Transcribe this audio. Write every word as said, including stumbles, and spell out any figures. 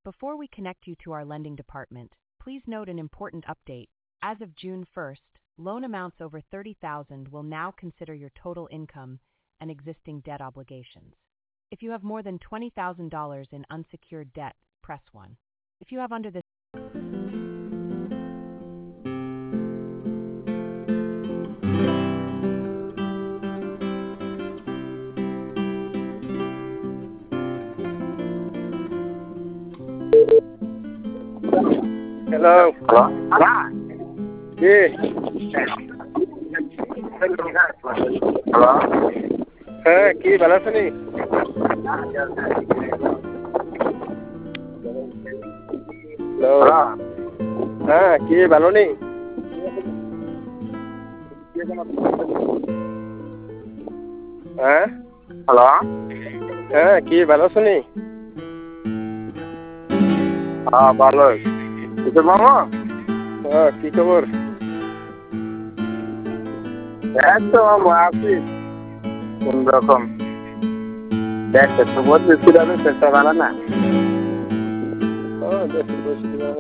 Before we connect you to our lending department, please note an important update. As of June first, loan amounts over thirty thousand dollars will now consider your total income and existing debt obligations. If you have more than twenty thousand dollars in unsecured debt, press one. If you have under this hello hello কে hello হ্যাঁ কি ভালো আছেন? Hello hello হ্যাঁ কি ভালো নেই? হ্যাঁ হ্যালো হ্যাঁ কি ভালো আছেন? হ্যাঁ ভালোই কিছু মামা হ্যাঁ কি খবর? একদম আছি কোন রকম দেখতে তো বলছি ছিল আমি চেষ্টা ভালো না হ্যাঁ দেশের পরিস্থিতি